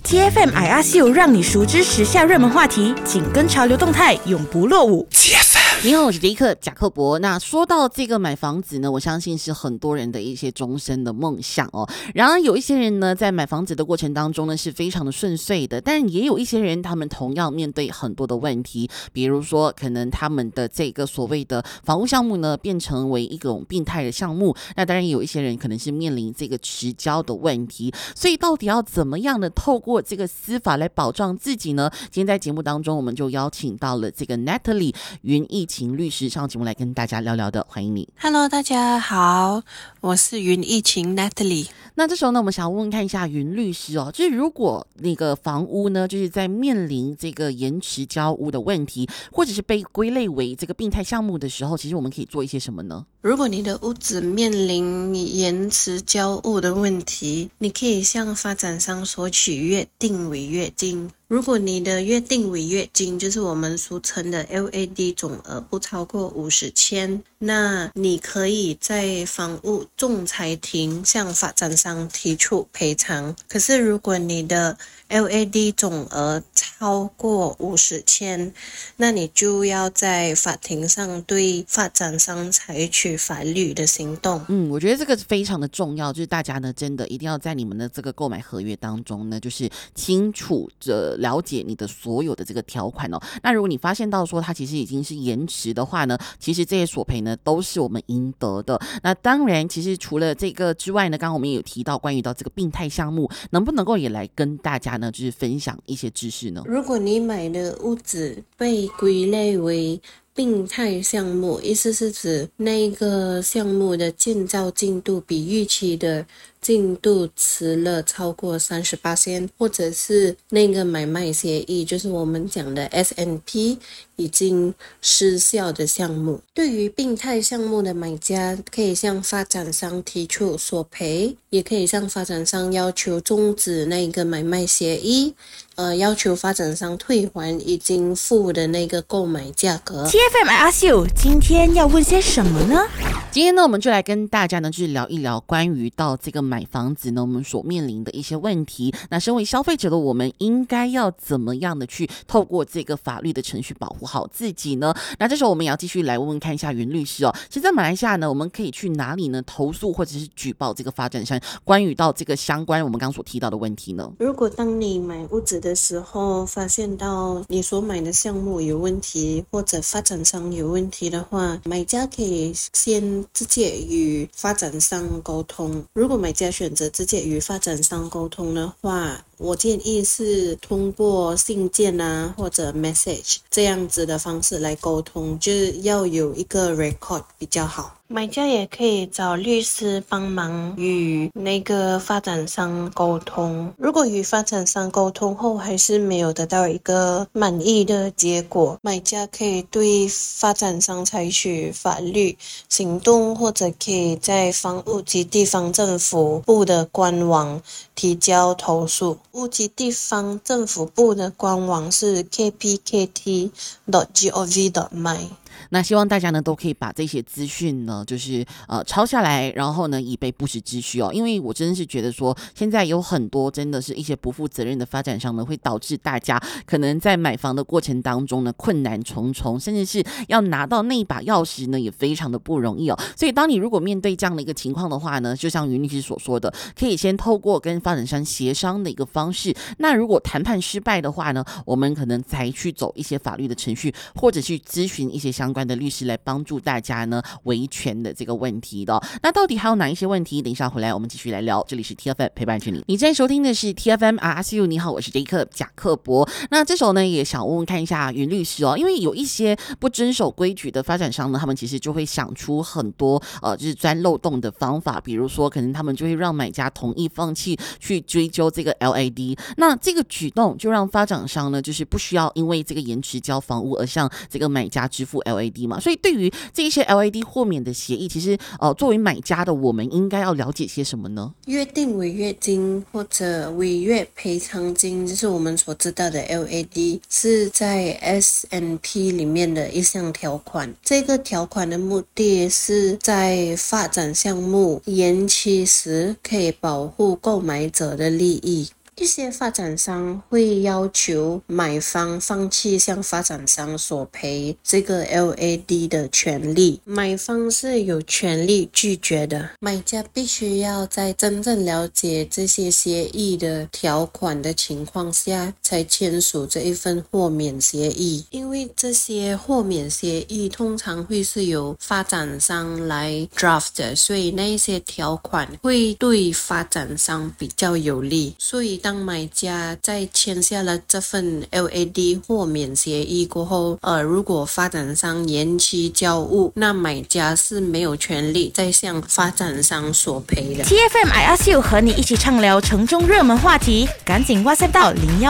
TFM IRCU 让你熟知时下热门话题，紧跟潮流动态，永不落伍。 你好，我是杰克贾克伯。那说到这个买房子呢，我相信是很多人的一些终身的梦想哦。然而有一些人呢，在买房子的过程当中呢，是非常的顺遂的，但也有一些人，他们同样面对很多的问题，比如说可能他们的这个所谓的房屋项目呢，变成为一种病态的项目。那当然有一些人可能是面临这个迟交的问题，所以到底要怎么样的透过这个司法来保障自己呢？今天在节目当中，我们就邀请到了这个 Natalie 云逸晴律师上节目来跟大家聊聊的，欢迎你。 Hello， 大家好，我是云逸晴 Natalie。 那这时候呢，我们想问问看一下云律师哦，就是如果那个房屋呢，就是在面临这个延迟交屋的问题，或者是被归类为这个病态项目的时候，其实我们可以做一些什么呢？ 如果你的屋子面临延迟交屋的问题，你可以向发展商索取约定违约金。如果你的约定违约金就是我们俗称的 LAD 总额不超过50千，那你可以在房屋仲裁庭向发展商提出赔偿。可是如果你的 LAD 总额超过50千，那你就要在法庭上对发展商采取法律的行动。 我觉得这个非常的重要，就是大家呢真的一定要在你们的这个购买合约当中呢，就是清楚的了解你的所有的这个条款哦。那如果你发现到说它其实已经是延迟的话呢，其实这些索赔呢都是我们应得的。那当然，其实除了这个之外呢，刚刚我们也有提到关于到这个病态项目，能不能够也来跟大家呢，就是分享一些知识呢？ 如果你买的屋子被归类为病态项目，意思是指那个项目的建造进度比预期的进度迟了超过 30%， 或者是那个买卖协议，就是我们讲的 S&P 已经失效的项目。对于病态项目的买家，可以向发展商提出索赔，也可以向发展商要求终止那个买卖协议，要求发展商退还已经付的那个购买价格。 TFM IRCU 今天要问些什么呢？ 今天呢，我们就来跟大家呢，就是聊一聊关于到这个买房子呢，我们所面临的一些问题。那身为消费者的我们，应该要怎么样的去透过这个法律的程序保护好自己呢？那这时候我们也要继续来问问看一下云律师哦。其实在马来西亚呢，我们可以去哪里呢投诉或者是举报这个发展商关于到这个相关我们刚刚所提到的问题呢？ 如果当你买屋子的时候，发现到你所买的项目有问题，或者发展商有问题的话，买家可以先直接与发展商沟通。如果买家选择直接与发展商沟通的话，我建议是通过信件啊或者 message 这样子的方式来沟通，就是要有一个 record 比较好。买家也可以找律师帮忙与那个发展商沟通。如果与发展商沟通后还是没有得到一个满意的结果，买家可以对发展商采取法律行动，或者可以在房屋及地方政府部的官网提交投诉。屋及地方政府部的官网是 kpkt.gov.my。 那希望大家呢都可以把这些资讯呢，就是抄下来，然后呢以备不时之需哦。因为我真的是觉得说，现在有很多真的是一些不负责任的发展商呢，会导致大家可能在买房的过程当中呢困难重重，甚至是要拿到那一把钥匙呢也非常的不容易哦。所以当你如果面对这样的一个情况的话呢，就像云律师所说的，可以先透过跟发展商协商的一个方式。那如果谈判失败的话呢，我们可能才去走一些法律的程序，或者去咨询一些相关的律师来帮助大家呢维权的这个问题的。那到底还有哪一些问题？等一下回来我们继续来聊。这里是 TFM 陪伴着你，你正在收听的是 TFM IRCU。你好，我是杰克贾克伯。那这时候呢，也想问问看一下云律师哦，因为有一些不遵守规矩的发展商呢，他们其实就会想出很多就是钻漏洞的方法，比如说可能他们就会让买家同意放弃去追究这个 LAD。那这个举动就让发展商呢，就是不需要因为这个延迟交房屋而向这个买家支付 LAD 嘛。所以对于这一些 LAD 豁免的协议，其实作为买家的我们应该要了解些什么呢？ 约定违约金或者违约赔偿金，就是我们所知道的 LAD， 是在 S&P 里面的一项条款。这个条款的目的是在发展项目延期时可以保护购买者的利益。 一些发展商会要求买方放弃向发展商索赔这个 LAD 的权利，买方是有权利拒绝的。买家必须要在真正了解这些协议的条款的情况下才签署这一份豁免协议，因为这些豁免协议通常会是由发展商来 draft 的，所以那一些条款会对发展商比较有利。所以当买家在签下了这份 LAD 豁免协议过后，如果发展商延期交物，那买家是没有权利再向发展商索赔的。 TFM I Ask You 和你一起畅聊城中热门话题，赶紧 WhatsApp 到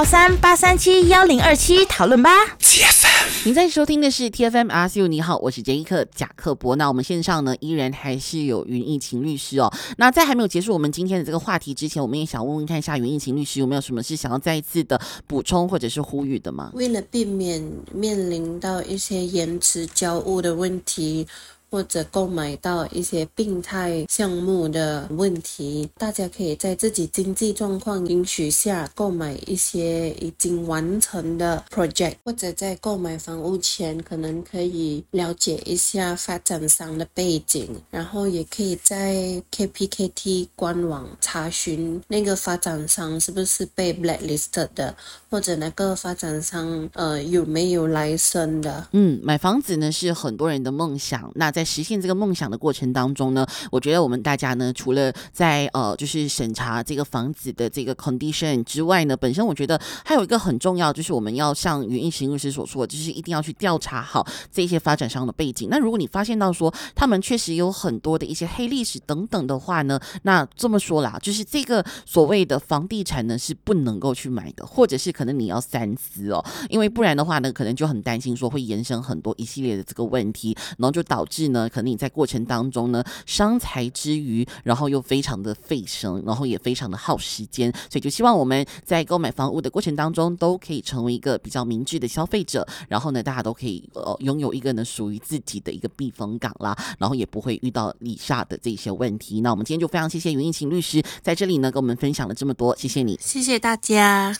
013-837-1027讨论吧。 您在收听的是 TFM Ask You， 你好，我是杰伊克贾克伯。那我们线上呢依然还是有云逸晴律师哦。那在还没有结束我们今天的这个话题之前，我们也想问问看一下云逸晴律师有没有什么是想要再一次的补充或者是呼吁的吗？ 为了避免面临到一些延迟交物的问题，或者购买到一些病态项目的问题，大家可以在自己经济状况允许下购买一些已经完成的 project， 或者在购买房屋前可能可以了解一下发展商的背景，然后也可以在 KPKT 官网查询那个发展商是不是被 blacklisted 的，或者那个发展商有没有license的。 买房子呢是很多人的梦想，那在实现这个梦想的过程当中呢，我觉得我们大家呢，除了在就是审查这个房子的这个 condition 之外呢，本身我觉得还有一个很重要，就是我们要像云逸晴律师所说的，就是一定要去调查好这些发展商的背景。那如果你发现到说他们确实有很多的一些黑历史等等的话呢，那这么说啦，就是这个所谓的房地产呢是不能够去买的，或者是可能你要三思哦，因为不然的话呢，可能就很担心说会延伸很多一系列的这个问题，然后就导致呢，可能你在过程当中呢，伤财之余，然后又非常的费神，然后也非常的耗时间，所以就希望我们在购买房屋的过程当中，都可以成为一个比较明智的消费者，然后呢，大家都可以拥有一个呢属于自己的一个避风港啦，然后也不会遇到以下的这些问题。那我们今天就非常谢谢云逸晴律师在这里呢跟我们分享了这么多，谢谢你， 谢谢大家。